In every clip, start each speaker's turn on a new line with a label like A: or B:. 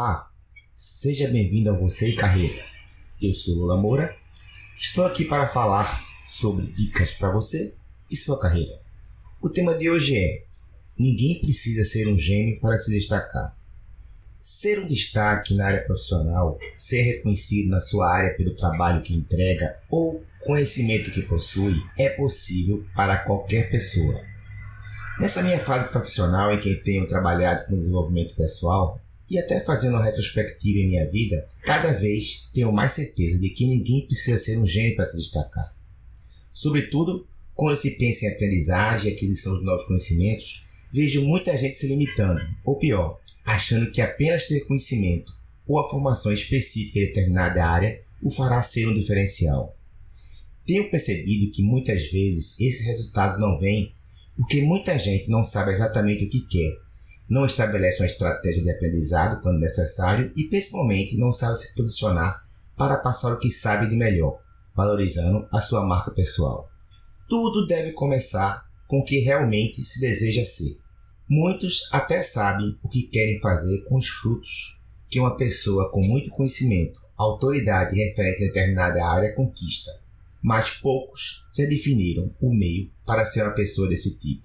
A: Olá, seja bem-vindo ao Você e Carreira. Eu sou Lula Moura, estou aqui para falar sobre dicas para você e sua carreira. O tema de hoje é: ninguém precisa ser um gênio para se destacar. Ser um destaque na área profissional, ser reconhecido na sua área pelo trabalho que entrega ou conhecimento que possui, é possível para qualquer pessoa. Nessa minha fase profissional em que tenho trabalhado com desenvolvimento pessoal e até fazendo uma retrospectiva em minha vida, cada vez tenho mais certeza de que ninguém precisa ser um gênio para se destacar. Sobretudo, quando se pensa em aprendizagem e aquisição de novos conhecimentos, vejo muita gente se limitando, ou pior, achando que apenas ter conhecimento ou a formação específica em determinada área o fará ser um diferencial. Tenho percebido que muitas vezes esses resultados não vêm porque muita gente não sabe exatamente o que quer, não estabelece uma estratégia de aprendizado quando necessário e principalmente não sabe se posicionar para passar o que sabe de melhor, valorizando a sua marca pessoal. Tudo deve começar com o que realmente se deseja ser. Muitos até sabem o que querem fazer com os frutos que uma pessoa com muito conhecimento, autoridade e referência em determinada área conquista, mas poucos já definiram o meio para ser uma pessoa desse tipo.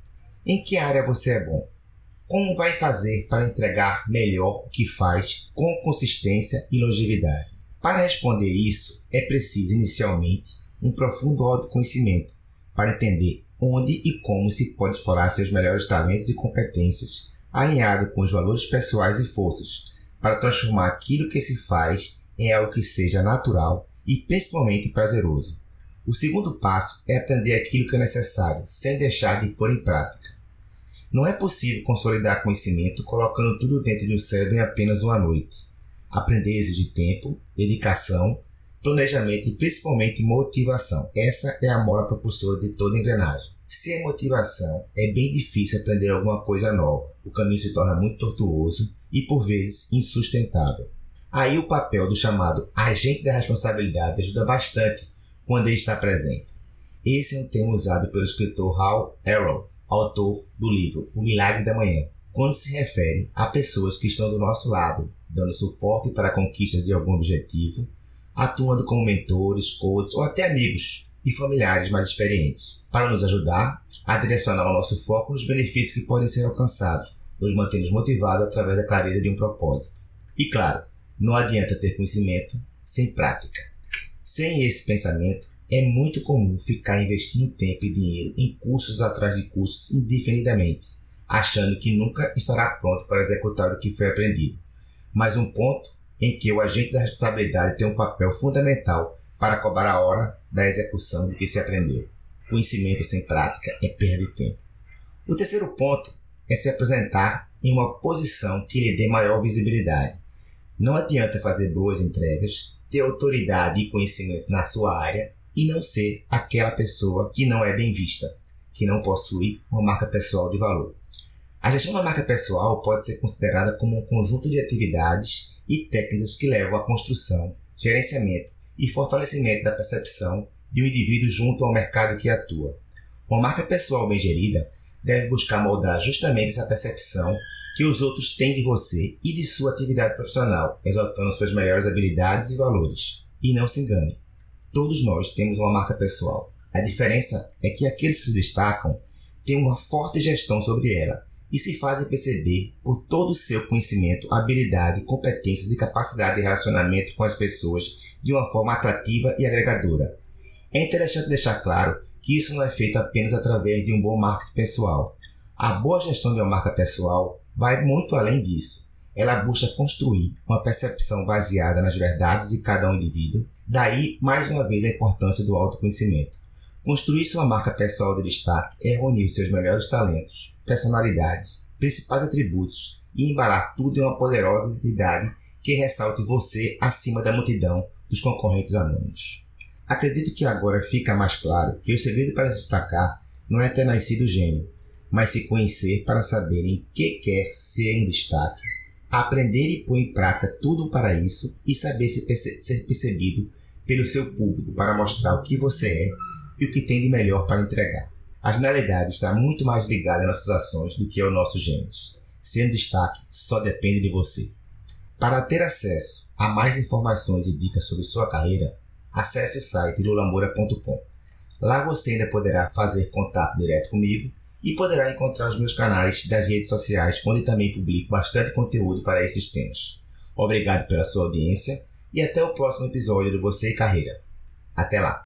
A: Em que área você é bom? Como vai fazer para entregar melhor o que faz com consistência e longevidade? Para responder isso, é preciso inicialmente um profundo autoconhecimento para entender onde e como se pode explorar seus melhores talentos e competências, alinhado com os valores pessoais e forças, para transformar aquilo que se faz em algo que seja natural e principalmente prazeroso. O segundo passo é aprender aquilo que é necessário, sem deixar de pôr em prática. Não é possível consolidar conhecimento colocando tudo dentro de um cérebro em apenas uma noite. Aprender exige tempo, dedicação, planejamento e principalmente motivação. Essa é a mola propulsora de toda engrenagem. Sem motivação, é bem difícil aprender alguma coisa nova. O caminho se torna muito tortuoso e, por vezes, insustentável. Aí o papel do chamado agente da responsabilidade ajuda bastante quando ele está presente. Esse é um termo usado pelo escritor Hal Elrod, autor do livro O Milagre da Manhã, quando se refere a pessoas que estão do nosso lado, dando suporte para conquistas de algum objetivo, atuando como mentores, coaches ou até amigos e familiares mais experientes, para nos ajudar a direcionar o nosso foco nos benefícios que podem ser alcançados, nos mantendo motivados através da clareza de um propósito. E claro, não adianta ter conhecimento sem prática. Sem esse pensamento, é muito comum ficar investindo tempo e dinheiro em cursos atrás de cursos indefinidamente, achando que nunca estará pronto para executar o que foi aprendido. Mas um ponto em que o agente da responsabilidade tem um papel fundamental para cobrar a hora da execução do que se aprendeu. Conhecimento sem prática é perda de tempo. O terceiro ponto é se apresentar em uma posição que lhe dê maior visibilidade. Não adianta fazer boas entregas, ter autoridade e conhecimento na sua área e não ser aquela pessoa que não é bem vista, que não possui uma marca pessoal de valor. A gestão da marca pessoal pode ser considerada como um conjunto de atividades e técnicas que levam à construção, gerenciamento e fortalecimento da percepção de um indivíduo junto ao mercado que atua. Uma marca pessoal bem gerida deve buscar moldar justamente essa percepção que os outros têm de você e de sua atividade profissional, exaltando suas melhores habilidades e valores. E não se engane, todos nós temos uma marca pessoal. A diferença é que aqueles que se destacam têm uma forte gestão sobre ela e se fazem perceber por todo o seu conhecimento, habilidade, competências e capacidade de relacionamento com as pessoas de uma forma atrativa e agregadora. É interessante deixar claro que isso não é feito apenas através de um bom marketing pessoal. A boa gestão de uma marca pessoal vai muito além disso. Ela busca construir uma percepção baseada nas verdades de cada um indivíduo, daí, mais uma vez, a importância do autoconhecimento. Construir sua marca pessoal de destaque é reunir os seus melhores talentos, personalidades, principais atributos e embalar tudo em uma poderosa identidade que ressalte você acima da multidão dos concorrentes anônimos. Acredito que agora fica mais claro que o segredo para se destacar não é ter nascido gênio, mas se conhecer para saber em que quer ser um destaque, aprender e pôr em prática tudo para isso e saber ser percebido pelo seu público para mostrar o que você é e o que tem de melhor para entregar. A genialidade está muito mais ligada às nossas ações do que aos nossos genes. Ser um destaque só depende de você. Para ter acesso a mais informações e dicas sobre sua carreira, acesse o site lulamora.com. Lá você ainda poderá fazer contato direto comigo e poderá encontrar os meus canais das redes sociais, onde também publico bastante conteúdo para esses temas. Obrigado pela sua audiência e até o próximo episódio do Você e Carreira. Até lá!